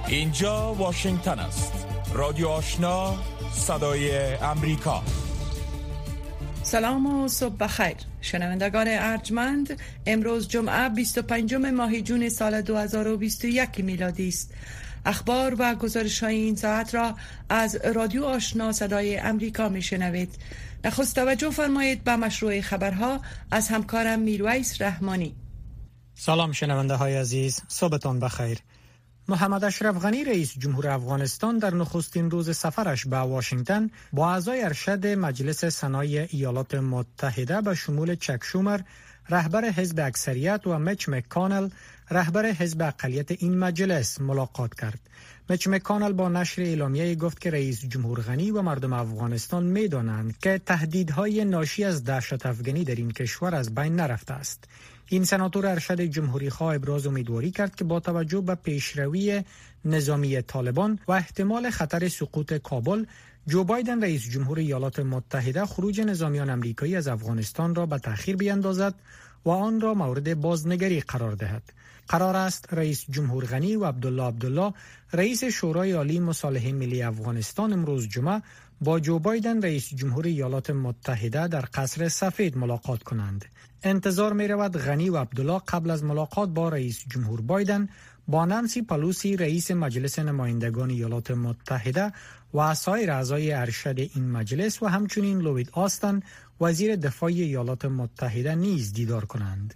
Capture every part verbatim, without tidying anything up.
اینجا واشنگتن است. رادیو آشنا، صدای امریکا. سلام و صبح بخیر شنوندگان ارجمند. امروز جمعه بیست و پنجم ماه جون سال دو هزار و بیست و یک میلادی است. اخبار و گزارش‌های این ساعت را از رادیو آشنا صدای امریکا میشنوید. نخست توجه فرمایید به مشروع خبرها از همکارم میرویس رحمانی. سلام شنونده های عزیز، صبحتان بخیر. محمد اشرف غنی رئیس جمهور افغانستان در نخستین روز سفرش به واشنگتن با اعضای ارشد مجلس سنای ایالات متحده به شمول چک شومر رهبر حزب اکثریت و میچ مکانل رهبر حزب اقلیت این مجلس ملاقات کرد. میچ مکانل با نشر اعلامیه گفت که رئیس جمهور غنی و مردم افغانستان می‌دانند که تهدیدهای ناشی از دهشت افغانی در این کشور از بین نرفته است. این سناتور ارشد جمهوری خواه ابراز امیدواری کرد که با توجه به پیشروی نظامی طالبان و احتمال خطر سقوط کابل، جو بایدن رئیس جمهور ایالات متحده خروج نظامیان آمریکایی از افغانستان را به تأخیر بیندازد و آن را مورد بازنگری قرار دهد. قرار است رئیس جمهور غنی و عبدالله عبدالله رئیس شورای عالی مصالحه ملی افغانستان امروز جمعه با جو بایدن رئیس جمهور ایالات متحده در قصر سفید ملاقات کنند. انتظار می رود غنی و عبدالله قبل از ملاقات با رئیس جمهور بایدن با نانسی پلوسی رئیس مجلس نمایندگان ایالات متحده و سایر اعضای ارشد این مجلس و همچنین لوید آستن وزیر دفاع ایالات متحده نیز دیدار کنند.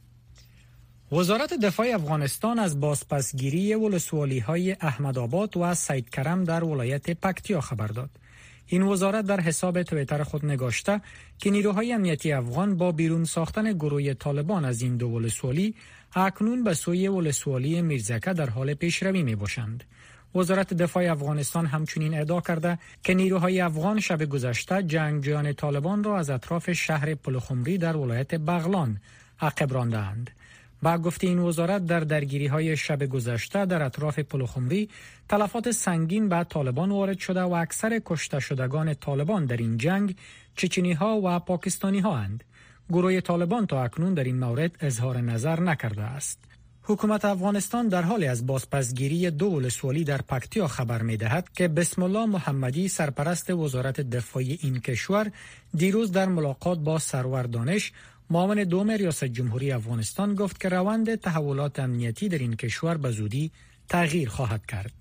وزارت دفاع افغانستان از بازپسگیری ولسوالی‌های احمدآباد و سید کرم در ولایت پکتیا خبر داد. این وزارت در حساب توییتر خود نگاشته که نیروهای امنیتی افغان با بیرون ساختن گروه طالبان از این دو ولسوالی اکنون به سوی ولسوالی میرزکه در حال پیشروی می باشند. وزارت دفاع افغانستان همچنین ادعا کرده که نیروهای افغان شب گذشته جنگجویان طالبان را از اطراف شهر پلخمری در ولایت بغلان عقب راندند. با گفته این وزارت در درگیری‌های شب گذشته در اطراف پلخمری تلفات سنگین به طالبان وارد شده و اکثر کشته شدگان طالبان در این جنگ چچنی‌ها و پاکستانی‌ها اند. گروه طالبان تا اکنون در این مورد اظهار نظر نکرده است. حکومت افغانستان در حال از بازپسگیری دو ولسوالی در پکتیا خبر می‌دهد که بسم الله محمدی سرپرست وزارت دفاع این کشور دیروز در ملاقات با سرور دانش معاون دوم ریاست جمهوری افغانستان گفت که روند تحولات امنیتی در این کشور به زودی تغییر خواهد کرد.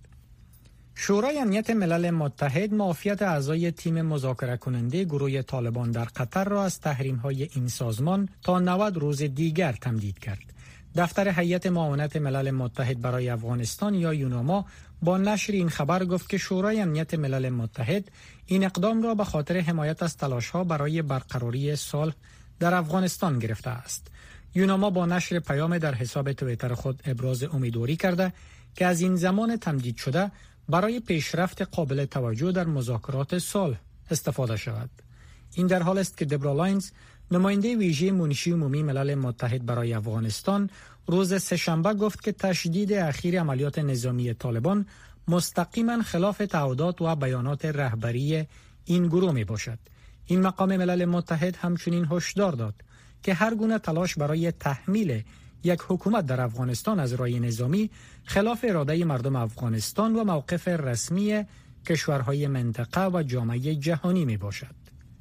شورای امنیت ملل متحد معافیت اعضای تیم مذاکره کننده گروه طالبان در قطر را از تحریم‌های این سازمان تا نود روز دیگر تمدید کرد. دفتر هیئت معاونت ملل متحد برای افغانستان یا یوناما با نشر این خبر گفت که شورای امنیت ملل متحد این اقدام را به خاطر حمایت از تلاش‌ها برای برقراری صلح در افغانستان گرفته است. یوناما با نشر پیام در حساب توییتر خود ابراز امیدواری کرده که از این زمان تمدید شده برای پیشرفت قابل توجه در مذاکرات صلح استفاده شود. این در حال است که دبرا لاینز نماینده ویژه منشی عمومی ملل متحد برای افغانستان روز سه‌شنبه گفت که تشدید اخیر عملیات نظامی طالبان مستقیما خلاف تعهدات و بیانات رهبری این گروه می باشد. این مقام ملل متحد همچنین هشدار داد که هر گونه تلاش برای تحمیل یک حکومت در افغانستان از راه نظامی خلاف اراده مردم افغانستان و موقف رسمی کشورهای منطقه و جامعه جهانی می باشد.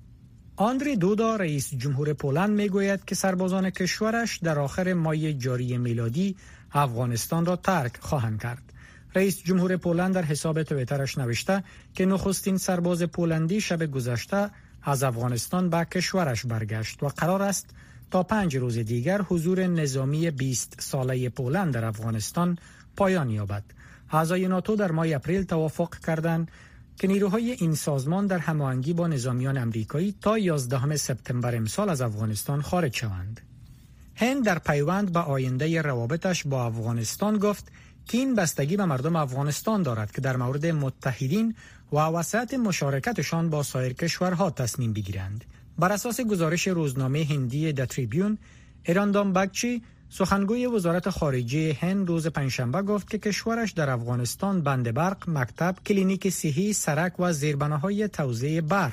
آندری دودا رئیس جمهور پولند می گوید که سربازان کشورش در آخر ماه جاری میلادی افغانستان را ترک خواهند کرد. رئیس جمهور پولند در حساب توییترش نوشته که نخستین سرباز پولندی شب گذشته از افغانستان به کشورش برگشت و قرار است تا پنج روز دیگر حضور نظامی بیست ساله پولند در افغانستان پایان یابد. اعضای ناتو در ماه اپریل توافق کردند که نیروهای این سازمان در هماهنگی با نظامیان آمریکایی تا یازدهم سپتامبر امسال از افغانستان خارج شوند. هند در پیوند به آینده روابطش با افغانستان گفت که این بستگی به مردم افغانستان دارد که در مورد متحدین و وسعت مشارکتشان با سایر کشورها تصمیم بگیرند. بر اساس گزارش روزنامه هندی د تریبیون، ایراندام بگچی سخنگوی وزارت خارجه هند روز پنجشنبه گفت که کشورش در افغانستان بند برق، مکتب، کلینیک صحی، سرک و زیربناهای توزیع برق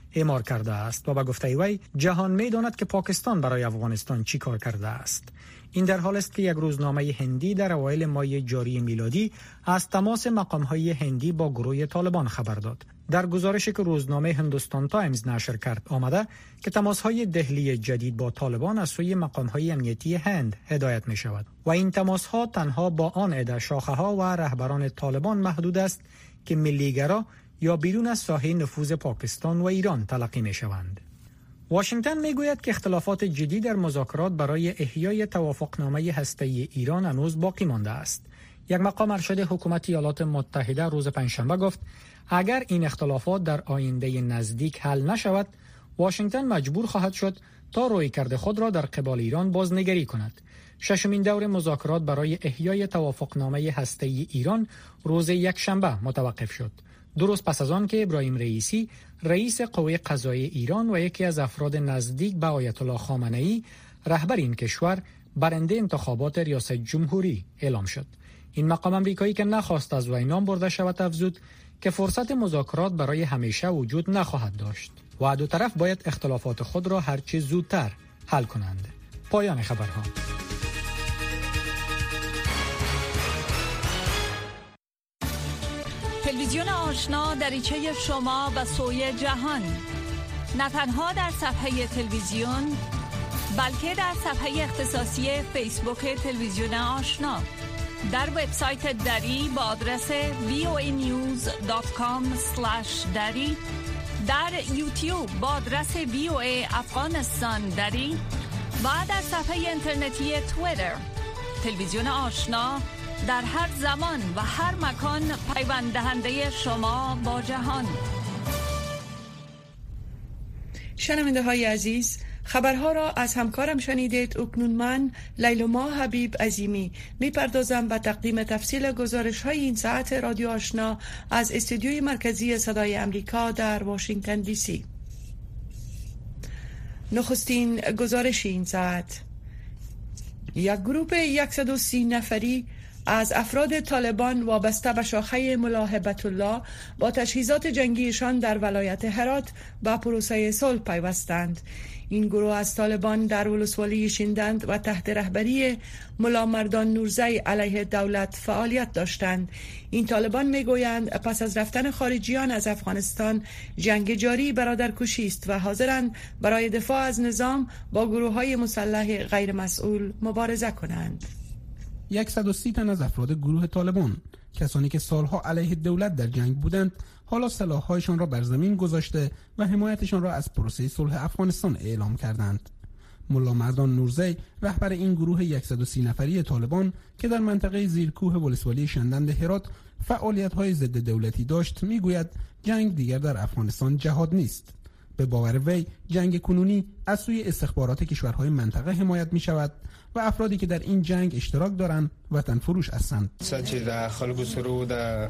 اعمار کرده است و به گفته وی جهان می‌داند که پاکستان برای افغانستان چی کار کرده است. این در حال است که یک روزنامه هندی در اوایل ماه جاری میلادی از تماس مقام‌های هندی با گروه طالبان خبر داد. در گزارشی که روزنامه هندوستان تایمز نشر کرد آمده که تماس‌های دهلی جدید با طالبان از سوی مقام‌های امنیتی هند هدایت می‌شود و این تماس‌ها تنها با آن عده شاخه‌ها و رهبران طالبان محدود است که ملی‌گرا یا بیرون از ساحه نفوذ پاکستان و ایران تلقی می‌شوند. واشنگتن میگوید که اختلافات جدی در مذاکرات برای احیای توافقنامه هسته‌ای ایران هنوز باقی مانده است. یک مقام ارشد حکومت ایالات متحده روز پنجشنبه گفت اگر این اختلافات در آینده نزدیک حل نشود، واشنگتن مجبور خواهد شد تا رویکرد خود را در قبال ایران بازنگری کند. ششمین دور مذاکرات برای احیای توافقنامه هسته‌ای ایران روز یکشنبه متوقف شد. درست پس از آن که ابراهیم رئیسی رئیس قوه قضایی ایران و یکی از افراد نزدیک به آیت الله خامنه‌ای رهبر این کشور برنده انتخابات ریاست جمهوری اعلام شد. این مقام امریکایی که نخواست از وی نام برده شود افزود که فرصت مذاکرات برای همیشه وجود نخواهد داشت و دو طرف باید اختلافات خود را هرچه زودتر حل کنند. پایان خبرها. تلویزیون آشنا دریچه شما به سوی جهان، نه تنها در صفحه تلویزیون بلکه در صفحه اختصاصی فیسبوک تلویزیون آشنا، در وبسایت دری با آدرس وی او ای نیوز دات کام اسلش دری، در یوتیوب با آدرس وی او ای افغانستان دری و در صفحه اینترنتی توییتر. تلویزیون آشنا در هر زمان و هر مکان پیوند دهنده شما با جهان. شنونده های عزیز، خبرها را از همکارم شنیدید. اکنون من لیلما حبیب عظیمی میپردازم به تقدیم تفصیل گزارش های این ساعت رادیو آشنا از استودیوی مرکزی صدای امریکا در واشنگتن دی سی. نخستین گزارش این ساعت: یک گروه صد و سی نفری از افراد طالبان وابسته به شاخه ملاحبت الله با تجهیزات جنگیشان در ولایت هرات به پروسه صلح پیوستند. این گروه از طالبان در ولسوالی شیندند و تحت رهبری ملا مردان نورزی علیه دولت فعالیت داشتند. این طالبان میگویند پس از رفتن خارجیان از افغانستان جنگ جاری برادرکشی است و حاضرند برای دفاع از نظام با گروه‌های مسلح غیر مسئول مبارزه کنند. صد و سی تن از افراد گروه طالبان، کسانی که سالها علیه دولت در جنگ بودند، حالا سلاح‌هایشان را بر زمین گذاشته و حمایتشان را از پروسه صلح افغانستان اعلام کردند. ملا مردان نورزی، رهبر این گروه صد و سی نفری طالبان که در منطقه زیرکوه ولسوالی شندند هرات فعالیت‌های ضد دولتی داشت، میگوید جنگ دیگر در افغانستان جهاد نیست. به باور وی جنگ کنونی از سوی استخبارات کشورهای منطقه حمایت می شود و افرادی که در این جنگ اشتراک دارند وطن فروش هستند. چې د خلکو سره د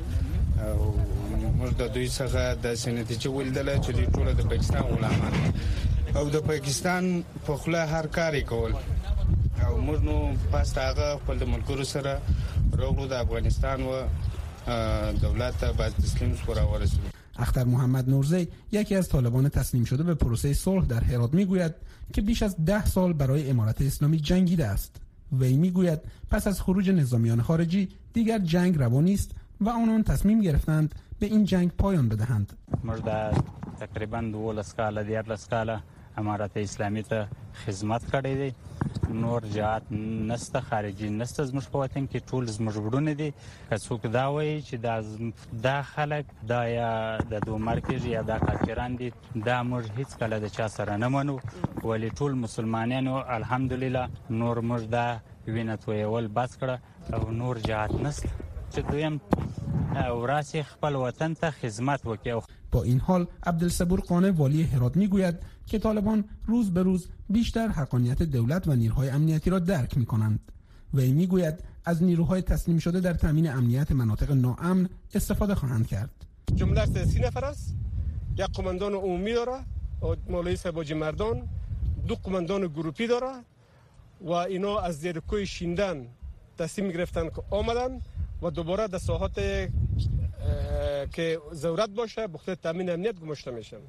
موږ د دوی څخه د سنتیجه ولیدل چې د ټول د پاکستان غلامان او د پاکستان په خله هر کاری کول او موږ نو پاس هغه خپل د ملګرو سره راغلو د افغانستان و دولت ته باز تسلیم شو ورسېدو. اختر محمد نورزی، یکی از طالبان تسلیم شده به پروسه صلح در هرات، میگوید که بیش از ده سال برای امارت اسلامی جنگیده است. وی میگوید پس از خروج نظامیان خارجی دیگر جنگ روا نیست و آنان تصمیم گرفتند به این جنگ پایان بدهند. مرد تقریبا دولس کاله دیارلس کاله امارت اسلامی ته خدمت کړی دی. نور جهات نسته، خارجي نسته زموږ په وطن کې، ټول زموږ وروڼه دي. که څوک دا وایي چې دا دا خلک دا یا د دوه مرکز یا دا کافران دي، دا موږ هیڅ کله د چا سره نه منو، ولی ټول مسلمانانو الحمدلله نور موږ دا وینه تویول بس کړه او نور جهات نسته چې دویم وراسي خپل وطن ته خدمت وکړي. با این حال عبدالصبور قانع والی هرات میگوید که طالبان روز به روز بیشتر حقانیت دولت و نیروهای امنیتی را درک می‌کنند. وی میگوید از نیروهای تسلیم شده در تامین امنیت مناطق ناامن استفاده خواهند کرد. جمله از سی نفر است. یک قماندان عمومی داره، مولوی صاحب مردان، دو قماندان گروپی داره و اینا از زیر کوی شیندن تصمیم گرفتن که آمدن و دوباره در ساحات که ضرورت باشه بخاطر تامین امنیت گماشته میشن.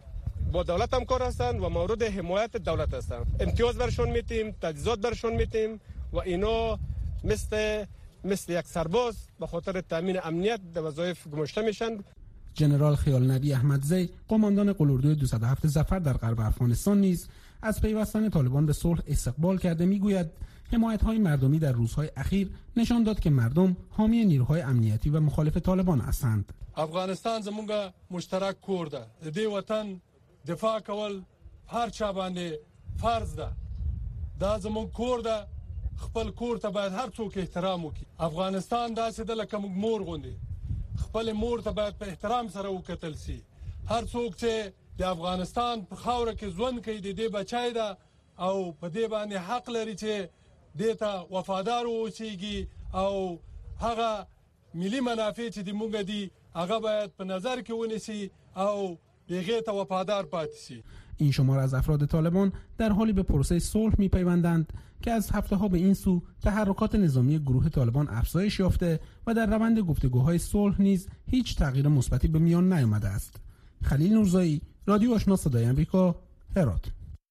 با دولت هم کار هستند و مورد حمایت دولت هستند. امتیاز برشون میتیم، تجهیزات برشون میتیم و اینا مثل مثل یک سرباز به خاطر تامین امنیت در وظایف گماشته میشن. ژنرال خیال نبی احمدزی، قماندان قلاردوی دویست و هفت ظفر در غرب افغانستان نیز از پیوستن طالبان به صلح استقبال کرده میگوید حمایت‌های مردمی در روزهای اخیر نشان داد که مردم حامی نیروهای امنیتی و مخالف طالبان هستند. افغانستان زمونږ مشترک کور ده. د دې وطن دفاع کول هر چا باندې فرض ده. دا زمونږ کور ده. خپل کور ته باید هر څوک احترام وکړي. افغانستان داسې ده لکه موږ مور غوندې. خپل مور ته باید په احترام سره وکتل سي. هر څوک چې د افغانستان په خاوره کې ژوند کوي د دې بچای ده او په دې باندې حق لري چې دیتا وفادار اوسيږي او هغه ملي منافع چې د موږ دي هغه باید په نظر کې ونیسي او هغه ته وفادار پاتې شي. این شمار از افراد طالبان در حالی به پروسه صلح میپیوندند که از هفته‌ها به این سو تحرکات نظامی گروه طالبان افزایش یافته و در روند گفتگوهای صلح نیز هیچ تغییر مثبتی به میان نیامده است. خلیل نورزایی، رادیو آشنا صدای آمریکا، هرات.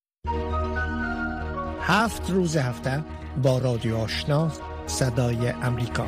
هفت روز هفته با رادیو آشنا صدای آمریکا.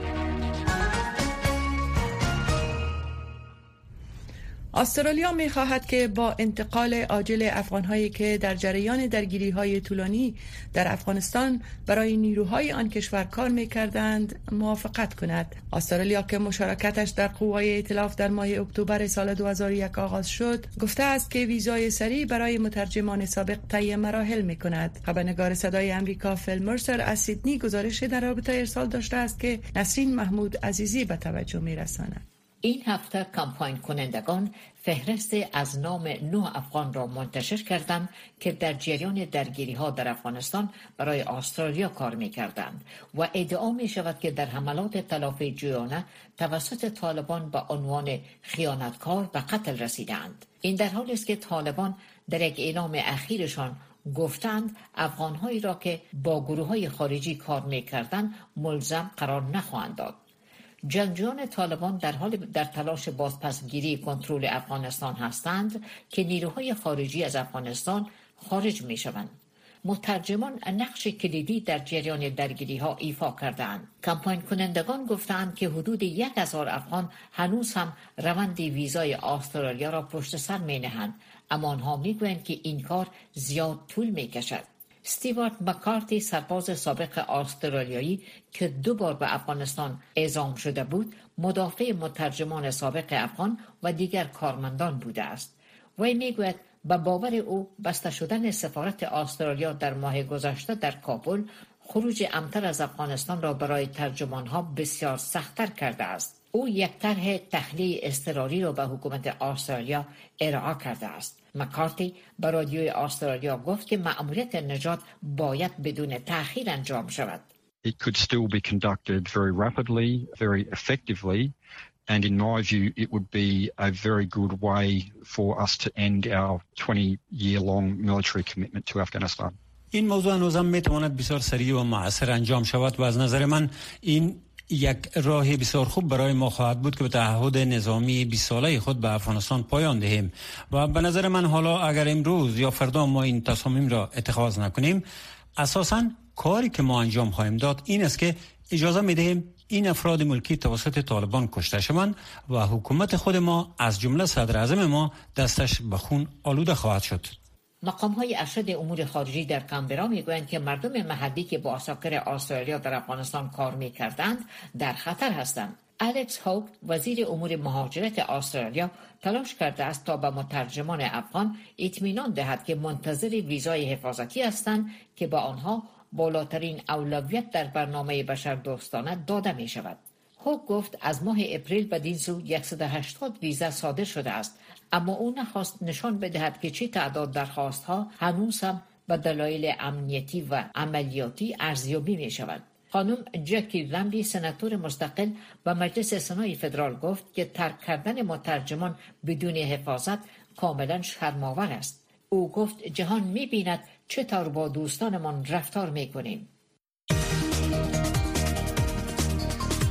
استرالیا می خواهد که با انتقال عاجل افغان‌هایی که در جریان درگیری‌های طولانی در افغانستان برای نیروهای آن کشور کار می‌کردند موافقت کند. استرالیا که مشارکتش در قوای ائتلاف در ماه اکتبر سال دو هزار و یک آغاز شد، گفته است که ویزای سریع برای مترجمان سابق طی مراحل می‌کند. خبرنگار صدای آمریکا فیل مرسر از سیدنی گزارش در رابطه ارسال داشته است که نسرین محمود عزیزی به توجه می‌رساند. این هفته کمپاین کنندگان فهرست از نام نه افغان را منتشر کردند که در جریان درگیری ها در افغانستان برای استرالیا کار می کردند و ادعا می شود که در حملات تلافی جویانه توسط طالبان به عنوان خیانتکار به قتل رسیدند. این در حالی است که طالبان در یک اعلام اخیرشان گفتند افغانهایی را که با گروه های خارجی کار می کردند ملزم قرار نخواهند داد. جنگجویان طالبان در حال در تلاش بازپسگیری کنترل افغانستان هستند که نیروهای خارجی از افغانستان خارج می شوند. مترجمان نقش کلیدی در جریان درگیری ها ایفا کردند. کمپاین کنندگان گفتند که حدود یک هزار افغان هنوز هم روند ویزای استرالیا را پشت سر می نهند، اما آنها می گویند که این کار زیاد طول می کشد. استیوارت مکارتی، سرباز سابق استرالیایی که دو بار به افغانستان اعزام شده بود، مدافع مترجمان سابق افغان و دیگر کارمندان بوده است. وی میگوید به باور او بسته شدن سفارت استرالیا در ماه گذشته در کابل خروج امتر از افغانستان را برای ترجمانها بسیار سخت‌تر کرده است. او یک طرح تخلیه اضطراری را به حکومت استرالیا ارائه کرده است. مکارتی به رادیوی استرالیا گفت که مأموریت نجات باید بدون تأخیر انجام شود. It could still be conducted very rapidly, very effectively, and in my view it would be a very good way for us to end our twenty-year-long military commitment to Afghanistan. این موضوع هنوزم میتواند بسیار سریع و مؤثر انجام شود و از نظر من این یک راه بسیار خوب برای ما خواهد بود که به تعهد نظامی بیست ساله خود به افغانستان پایان دهیم و به نظر من حالا اگر امروز یا فردا ما این تصامیم را اتخاذ نکنیم، اساساً کاری که ما انجام خواهیم داد این است که اجازه میدهیم این افراد ملکی توسط طالبان کشته شوند و حکومت خود ما از جمله صدر اعظم ما دستش به خون آلوده خواهد شد. مقام‌های ارشد امور خارجی در کانبرا میگویند که مردم محلی که با عساکر استرالیا در افغانستان کار میکردند در خطر هستند. الکس هوگ، وزیر امور مهاجرت استرالیا، تلاش کرده است تا به مترجمان افغان اطمینان دهد که منتظر ویزای حفاظتی هستند که با آنها بالاترین اولویت در برنامه بشردوستانه داده می شود. هوگ گفت از ماه اپریل بدین سو صد و هشتاد ویزا صادر شده است، اما او نخواست نشان بدهد که چه تعداد درخواست ها هنوز هم به دلایل امنیتی و عملیاتی ارزیابی می شود. خانم جکی لمبی، سناتور مستقل و مجلس سنای فدرال گفت که ترک کردن مترجمان بدون حفاظت کاملا شرم‌آور است. او گفت جهان می بیند چطور با دوستانمان رفتار می کنیم.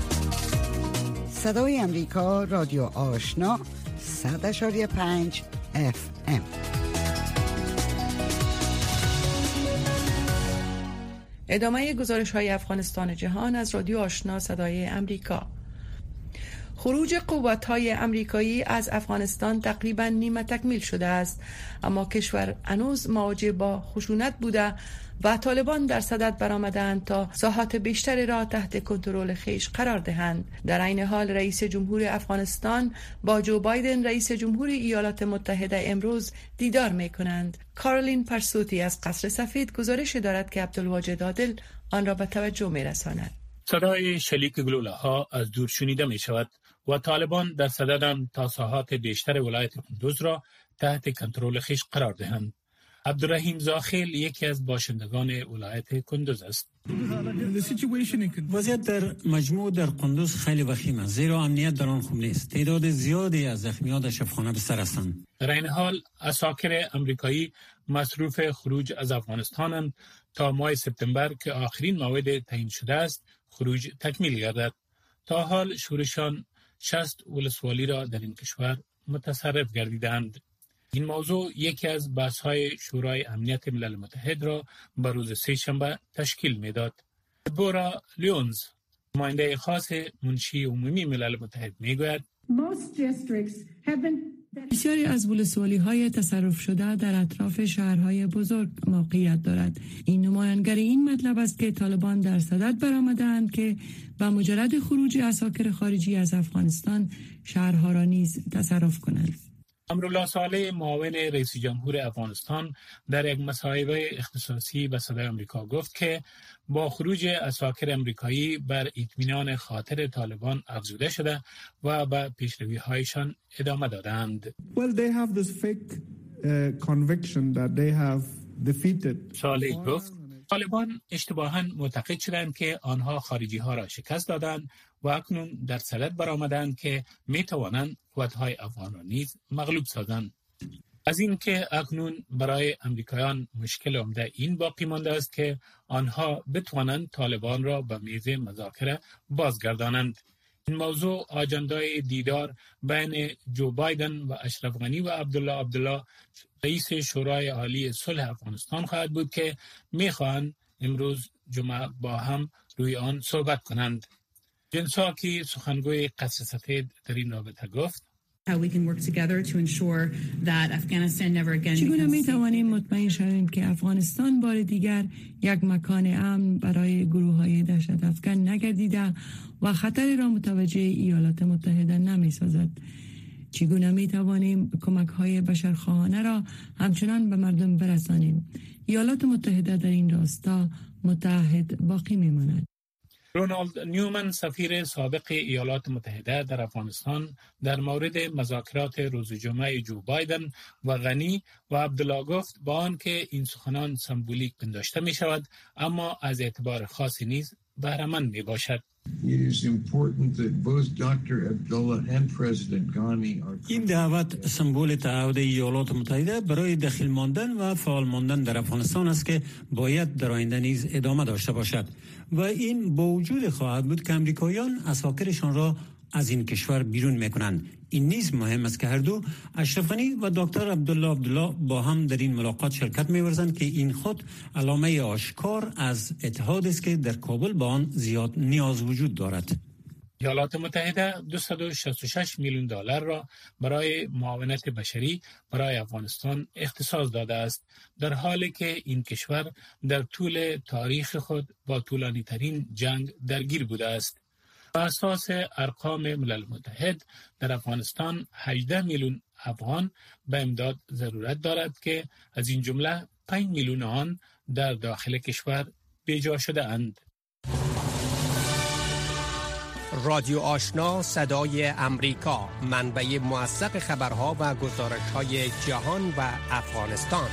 صدای امریکا، رادیو آشنا، صد اشاری پنج اف ام. ادامه گزارش های افغانستان جهان از رادیو آشنا صدای امریکا. خروج قوت‌های امریکایی از افغانستان تقریباً نیمه تکمیل شده است، اما کشور هنوز مواجه با خشونت بوده و طالبان در صدد برآمدند تا ساحات بیشتری را تحت کنترل خیش قرار دهند. در عین حال رئیس جمهور افغانستان با جو بایدن رئیس جمهور ایالات متحده امروز دیدار می‌کنند. کارولین پرسوتی از قصر سفید گزارش دارد که عبدالواجد عادل آن را به توجه می‌رساند. صدای شلیک گلوله‌ها از دور شنیده می‌شود و طالبان در صددند تا ساحات بیشتر ولایت کندوز را تحت کنترل خیش قرار دهند. عبدالرحیم زاخیل یکی از باشندگان ولایت کندوز است. وضعیت در مجموع در کندوز خیلی وخیم است، زیرا امنیت در آن خوب نیست. تعداد زیادی از زخمیان در شفاخانه بستر هستند. در این حال عساکر امریکایی مصروف خروج از افغانستانند تا ماه سپتامبر که آخرین موعد تعیین شده است خروج تکمیل گردد. تا حال شورشان شصت ولسوالی را در این کشور متصرف گردیدند. این موضوع یکی از بحث‌های شورای امنیت ملل متحد را به روز سه شنبه تشکیل می‌داد. بورا لیونز، نماینده خاص منشی عمومی ملل متحد می‌گوید بسیاری از ولسوالی‌های تصرف شده در اطراف شهرهای بزرگ موقعیت دارد. این نمایانگر این مطلب است که طالبان در صدد برآمدند که با مجرد خروج عساکر خارجی از افغانستان شهرها را نیز تصرف کنند. امرالله صالح معاون رئیس جمهور افغانستان در یک مصاحبه اختصاصی به صدای آمریکا گفت که با خروج عساکر امریکایی بر اطمینان خاطر طالبان افزوده شده و به پیشروی‌هایشان ادامه دادند. Well, they have this fake uh, conviction that they have defeated. صالح گفت طالبان اشتباهاً معتقد شدند که آنها خارجی ها را شکست دادند و اکنون در صدد برآمدند که می توانند قوت‌های افغان را نیز مغلوب سازند. از این که اکنون برای امریکایان مشکل عمده این باقی مانده است که آنها بتوانند طالبان را به میز مذاکره بازگردانند. این موضوع آجندای دیدار بین جو بایدن و اشرف غنی و عبدالله عبدالله رئیس شورای عالی صلح افغانستان خواهد بود که میخواهند امروز جمعه با هم روی آن صحبت کنند. جن ساکی سخنگوی قصر سفید در این رابطه گفت چگونه می توانیم مطمئن شویم که افغانستان بار دیگر یک مکان امن برای گروه های دهشت افکن نگردیده و خطری را متوجه ایالات متحده نمی سازد؟ چگونه می توانیم کمک های بشرخواهانه را همچنان به مردم برسانیم؟ ایالات متحده در این راستا متعهد باقی می ماند. رونالد نیومن سفیر سابق ایالات متحده در افغانستان در مورد مذاکرات روز جمعه جو بایدن و غنی و عبدالله گفت با آنکه این سخنان سمبولیک پنداشته می شود اما از اعتبار خاصی نیز بهره‌مند می باشد. این دعوت سمبول تعهد ایالات متحده برای دخیل ماندن و فعال ماندن در افغانستان است که باید در آینده نیز ادامه داشته باشد و این با وجود خواهد بود که امریکاییان عساکرشان را از این کشور بیرون میکنند. این نیز مهم است که هر دو اشرف غنی و دکتر عبدالله عبدالله با هم در این ملاقات شرکت می‌ورزند که این خود علامه آشکار از اتحاد است که در کابل با آن زیاد نیاز وجود دارد. ایالات متحده دویست و شصت و شش میلیون دلار را برای معاونت بشری برای افغانستان اختصاص داده است، در حالی که این کشور در طول تاریخ خود با طولانی ترین جنگ درگیر بوده است. بر اساس ارقام ملل متحد در افغانستان هجده میلیون افغان به امداد ضرورت دارد که از این جمله پنج میلیون آن در داخل کشور بیجا شده اند. رادیو آشنا صدای امریکا، منبع موثق خبرها و گزارش‌های جهان و افغانستان.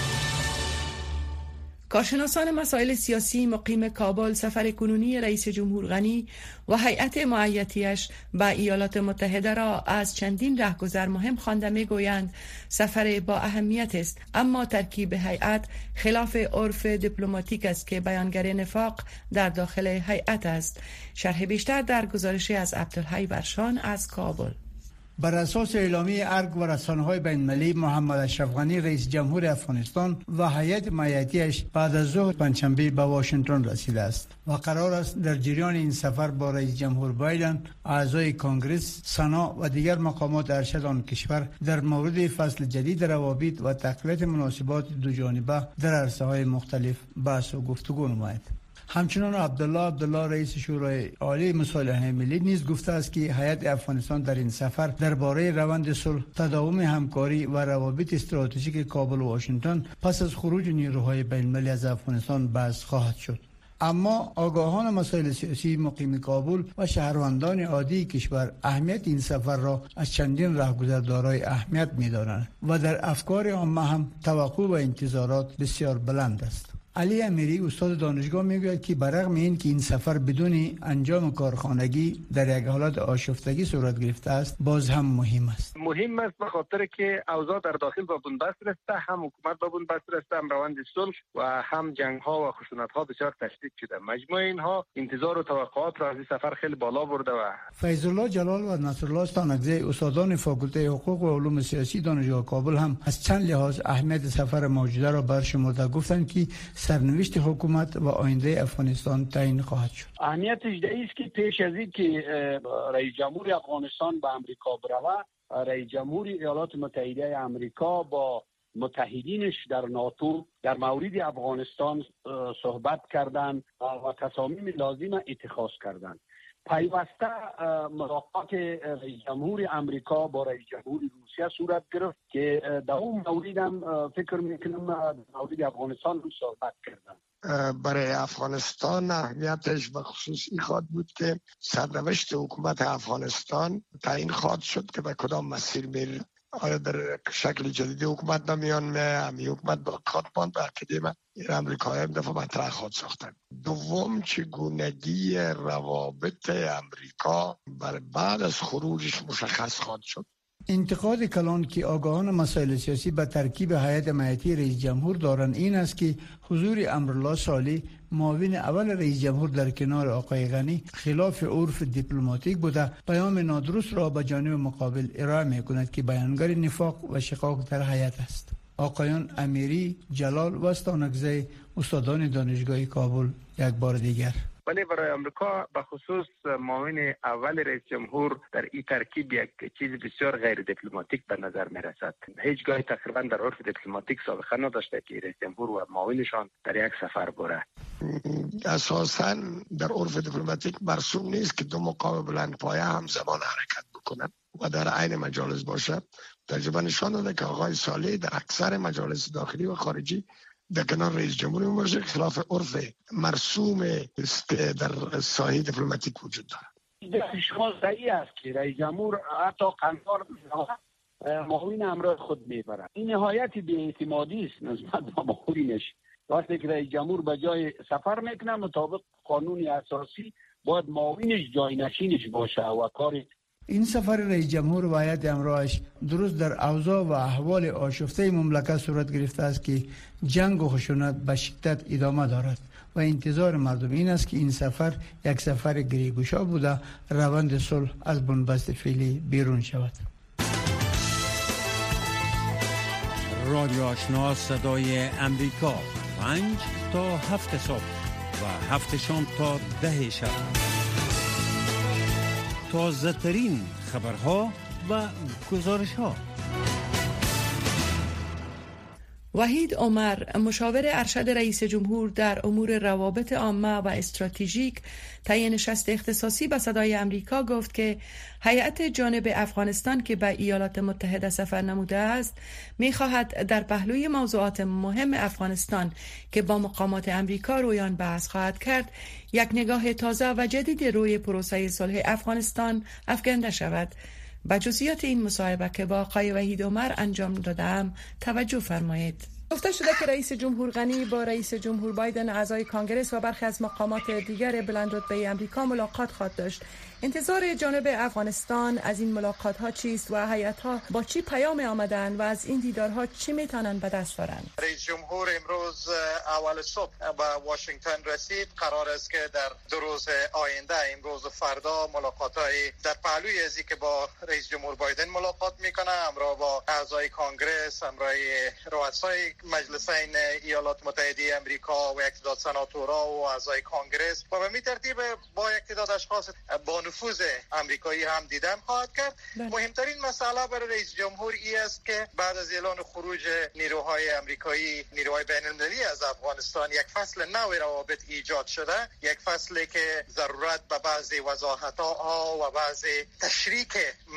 کارشناسان مسائل سیاسی مقیم کابل سفر کنونی رئیس جمهور غنی و هیئت معیتیش به ایالات متحده را از چندین رهگذر مهم خوانده می‌گویند سفر با اهمیت است، اما ترکیب هیئت خلاف عرف دیپلماتیک است که بیانگر نفاق در داخل هیئت است. شرح بیشتر در گزارشی از عبدالحی ورشان از کابل. بر اساس اعلامیه ارگ و رسانه‌های بین‌المللی، محمد اشرف غنی رئیس جمهور افغانستان و هیئت مایعاتیش بعد از ظهر پنجشنبه به واشنگتن رسیده است و قرار است در جریان این سفر با رئیس جمهور بایدن، اعضای کنگره، سنا و دیگر مقامات ارشد آن کشور در مورد فصل جدید روابط و تقویت مناسبات دو جانبه در عرصه‌های مختلف بحث و گفتگو نماید. همچنان عبدالله عبدالله رئیس شورای عالی مصالحه ملی نیز گفته است که هیئت افغانستان در این سفر درباره روند صلح، تداوم همکاری و روابط استراتژیک کابل و واشنگتن پس از خروج نیروهای بین‌المللی از افغانستان بحث خواهد شد. اما آگاهان مسائل سیاسی مقیم کابل و شهروندان عادی کشور اهمیت این سفر را از چندین راهگذر دارای اهمیت می‌دانند و در افکار عامه هم توقع و انتظارات بسیار بلند است. علی امیری استاد دانشگاه میگوید که برغم این که این سفر بدون انجام کارخانگی در یک حالت آشفتگی صورت گرفته است، باز هم مهم است. مهم است به خاطر که اوضاع در داخل به بنبست رسیده، هم حکومت به بنبست رسیده، هم روند صلح و هم جنگ ها و خشونت ها بسیار تشدید شده. مجموع اینها انتظار و توقعات را از این سفر خیلی بالا برده. و فیض الله جلال و نصرالله استانکزی استادان فاکولته حقوق و علوم سیاسی دانشگاه کابل هم از چند لحاظ اهمیت سفر موجوده را برشمرده گفتند که سرنوشت حکومت و آینده افغانستان تعیین خواهد شد. اهمیتش این است که پیش از این که رئیس جمهور افغانستان به امریکا بروه، رئیس جمهور ایالات متحده امریکا با متحدینش در ناتو در مورد افغانستان صحبت کردند و تصامیم لازم اتخاذ کردند. پیوسته ملاقات رئیس جمهور امریکا با رئیس جمهور روسیه صورت گرفت که در اون مورد هم فکر میکنم در مورد افغانستان رو صحبت کردن. برای افغانستان اهمیتش به خصوص این خواهد بود که سرنوشت حکومت افغانستان تعیین خواهد شد که به کدام مسیر میره. آیا در شکل جدید حکومت نمیان می همی حکومت با کاتمان به اکیدیم این امریکایی هم دفعه مطرح خواهد ساختن. دوم چگونگی روابط امریکا بر بعد از خروجش مشخص خواهد شد. انتقاد کلان که آگاهان مسائل سیاسی به ترکیب هیئت مایعاتی رئیس جمهور دارند این است که حضور امرالله صالح معاون اول رئیس جمهور در کنار آقای غنی خلاف عرف دیپلماتیک بوده، پیام نادرست را به جانب مقابل ارائه می‌کند که بیانگر نفاق و شقاق در هیئت است. آقایان امیری، جلال و استانکزی استادان دانشگاه کابل یک بار دیگر. ولی برای امریکا به خصوص معاون اول رئیس جمهور در این ترکیب یک چیز بسیار غیر دیپلماتیک به نظر می رسد. هیچگاه تقریبا در عرف دیپلماتیک سابقه نداشته که رئیس جمهور و معاونشان در یک سفر بره. اساساً در عرف دیپلماتیک مرسوم نیست که دو مقام بلند پایه همزمان حرکت بکنند و در عین مجالس باشد. تجربه نشان داده که آقای صالح در اکثر مجالس داخلی و خارجی در کنار رئیس جمهور میباشه، خلاف عرف مرسوم در ساحه دیپلماتیک وجود دارد. شما صحیح است که رئیس جمهور حتی قنار معاون همراه خود میبرد. این نهایت بی‌اعتمادی است نسبت به معاونش. وقتی که رئیس جمهور به جای سفر میکنه مطابق قانون اساسی باید معاونش جای نشینش باشه و کاری. این سفر رئیس جمهور و هیئت همراهش درست در اوضاع و احوال آشفته مملکت صورت گرفته است که جنگ و خشونت به شدت ادامه دارد و انتظار مردم این است که این سفر یک سفر گریگوشا بوده، روند صلح از بنبست فعلی بیرون شود. رادیو آشنا صدای امریکا، پنج تا هفت صبح و هفت شام تا ده شب. تازه ترین خبرها و گزارش ها. وحید عمر مشاور ارشد رئیس جمهور در امور روابط عامه و استراتژیک طی نشست اختصاصی به صدای امریکا گفت که هیئت جانب افغانستان که به ایالات متحده سفر نموده است می‌خواهد در پهلوی موضوعات مهم افغانستان که با مقامات امریکا رویان بحث خواهد کرد یک نگاه تازه و جدید روی پروسه صلح افغانستان افکنده شود. به جزئیات این مصاحبه که با آقای وحید عمر انجام دادم توجه فرمایید. گفته شده که رئیس جمهور غنی با رئیس جمهور بایدن، اعضای کانگرس و برخی از مقامات دیگر بلندرتبه آمریکا ملاقات خواهد داشت. انتظار جانب افغانستان از این ملاقات ها چیست و هیئت‌ها با چی پیام آمدن و از این دیدارها چی میتونن به دست برند؟ رئیس جمهور امروز اول صبح به واشنگتن رسید. قرار است که در دو روز آینده، امروز و فردا، ملاقات‌های در پهلوی ازی که با رئیس جمهور بایدن ملاقات میکنه، همراه با اعضای کانگرس، همراه رؤسای مجلسین ایالات متحده آمریکا و یک تعداد سناتورها و اعضای کانگرس و به می ترتیب با یک تعداد اشخاص با نفوذ آمریکایی هم دیدن خواهد کرد. بله. مهمترین مسئله برای رئیس جمهور ای است که بعد از اعلان خروج نیروهای آمریکایی، نیروهای بین المللی از افغانستان، یک فصل نو روابط ایجاد شده، یک فصلی که ضرورت به بعضی وضاحت‌ها و بعضی تشریک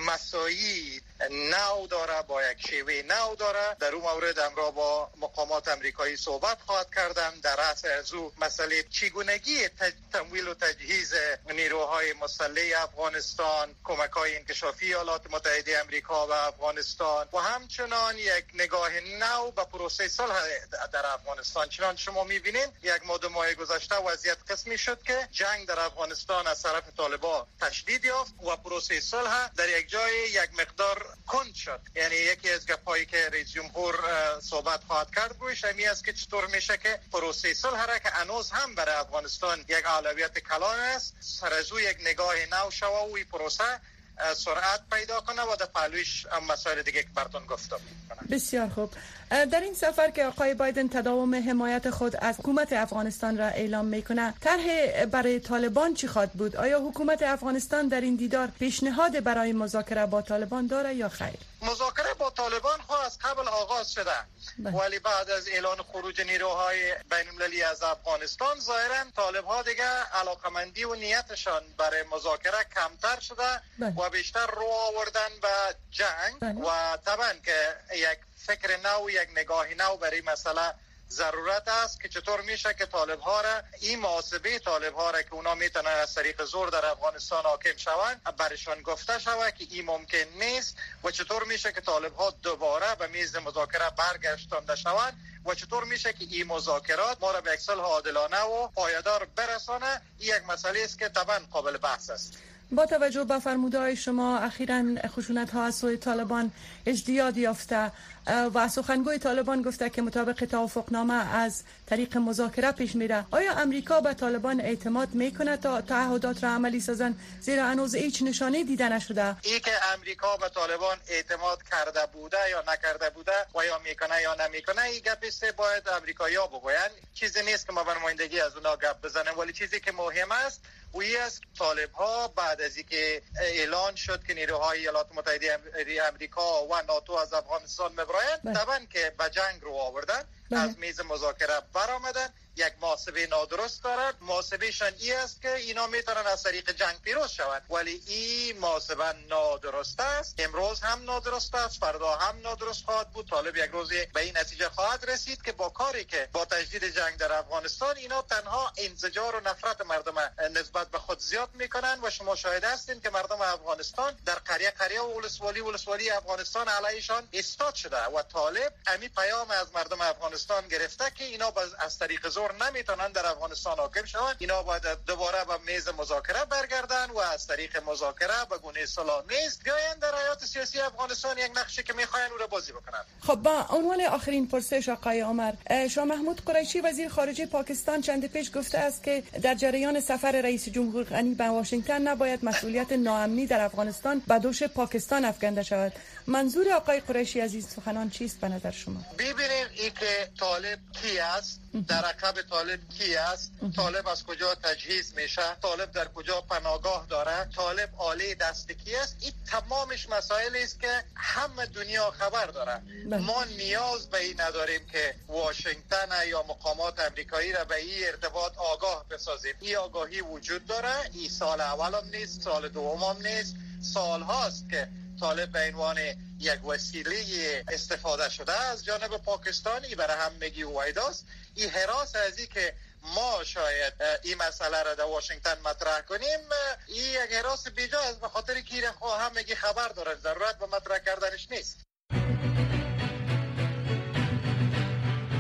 مسائل نو داره، با یک شیوه نو داره. در اون مورد همراه با مقامات آمریکایی صحبت خواهد کردن. در رأس از او مسئله چگونگی تمویل و تجهیز نیروهای مسلح افغانستان، کمک‌های انکشافی ایالات متحده آمریکا و افغانستان و همچنان یک نگاه نو به پروسه صلح در افغانستان. چنان شما می‌بینید یک ماه ماه گذشته وضعیت قسمی شد که جنگ در افغانستان از طرف طالبان تشدید یافت و پروسه صلح در یک جای یک مقدار کند شد. یعنی یکی از گپایی که رئیس جمهور صحبت خواهد کرد روش همین است که چطور میشه که پروسه صلح را که هنوز هم برای افغانستان یک اولویت کلان است، سر از او یک نگاه نو شوه و این پروسه سرعت پیدا کنه و در پهلویش مسائل دیگه که براتون گفتم. بسیار خوب. در این سفر که آقای بایدن تداوم حمایت خود از حکومت افغانستان را اعلام میکنه، طرح برای طالبان چی خواهد بود؟ آیا حکومت افغانستان در این دیدار پیشنهاد برای مذاکره با طالبان داره یا خیر؟ مذاکره با طالبان خواهد از قبل آغاز شده، ولی بعد از اعلان خروج نیروهای بین المللی از افغانستان ظاهرا طالب‌ها دیگه علاقمندی و نیتشان برای مذاکره کمتر شده بله. و بیشتر رو آوردن به جنگ بله. و طبعا که یک فکر نو، یک نگاه نو برای مسئله ضرورت است که چطور میشه که طالب ها را، این محاسبه طالب ها را که اونا میتونن از طریق زور در افغانستان حاکم شوند برشان گفته شود که این ممکن نیست و چطور میشه که طالب ها دوباره به میز مذاکره برگشتانده شوند و چطور میشه که این مذاکرات ما را به یک صلح عادلانه و پایدار برسانه. این یک مسئله است که طبعا قابل بحث است. با توجه به فرمودهای شما، اخیراً خشونت ها از سوی طالبان ازدیاد یافته و سخنگوی طالبان گفته که مطابق توافقنامه از طریق مذاکره پیش میره. آیا امریکا به طالبان اعتماد میکنه تا تعهدات را عملی سازن، زیرا هنوز هیچ نشانه دیده نشده؟ ای که امریکا به طالبان اعتماد کرده بوده یا نکرده بوده و یا میکنه یا نمیکنه، این گپ است باید امریکایی‌ها بگوین. چیزی نیست که ما به نمایندگی از اونها گپ بزنیم، ولی چیزی که مهم است و این است طالب ها بعد از اینکه اعلان شد که نیروهای ایالات متحده آمریکا و ناتو از افغانستان میبرند، طبعا که به جنگ رو آوردن، از میز مذاکره برآمدن. یک محاسبه نادرست دارد. محاسبهشان این است که اینا میتونن از طریق جنگ پیروز شوند، ولی این محاسبه نادرست است. امروز هم نادرست است، فردا هم نادرست خواهد بود. طالب یک روزی به این نتیجه خواهد رسید که با کاری که با تجدید جنگ در افغانستان اینا تنها انزجار و نفرت مردم نسبت به خود زیاد میکنن و شما شاهد هستین که مردم افغانستان در قریه قریه و ولسوالی ولسوالی افغانستان علیشان ایستاد شده و طالب امی پیام از مردم افغانستان گرفته که اینا از طریق زور نمیتونن در افغانستان حاکم شوند. اینا باید دوباره به میز مذاکره برگردن و از طریق مذاکره به گونه صلح‌آمیز بیاین در حیات سیاسی افغانستان یک نقشی که میخواین او را بازی بکنن. خب با عنوان آخرین پرسش آقای عمر، شاه محمود قریشی وزیر خارجه پاکستان چند پیش گفته است که در جریان سفر رئیس جمهور غنی به واشنگتن نباید مسئولیت ناامنی در افغانستان به دوش پاکستان افکنده شود. منظور آقای قریشی از این سخنان چیست به نظر شما؟ ببینید این که طالب کی است، در عقب طالب کی است، طالب از کجا تجهیز میشه، طالب در کجا پناهگاه داره، طالب آله دست کی است، این تمامش مسائل است که همه دنیا خبر داره. ما نیاز به این نداریم که واشنگتن یا مقامات آمریکایی را به این ارتباط آگاه بسازیم. این آگاهی وجود داره. این سال اول هم نیست، سال دوم هم نیست، سال هاست که طالب به عنوان یک وسیله استفاده شده از جانب پاکستانی برای همگی وایداست. این حراس از این که ما شاید این مسئله را در واشنگتن مطرح کنیم، این یک حراس بیجا است، به خاطر که این همگی خبر دارن، ضرورت به مطرح کردنش نیست.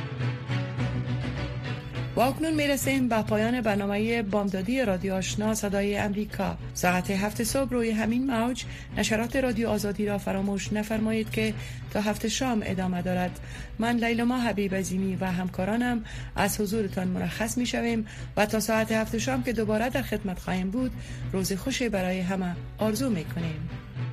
و اکنون میرسیم به پایان برنامه بامدادی رادیو آشنا صدای امریکا. ساعت هفت صبح روی همین موج نشرات رادیو آزادی را فراموش نفرمایید که تا هفت شام ادامه دارد. من لیلا حبیب عظیمی و همکارانم از حضورتان مرخص می شویم و تا ساعت هفت شام که دوباره در خدمت خواهیم بود، روز خوشی برای همه آرزو می کنیم.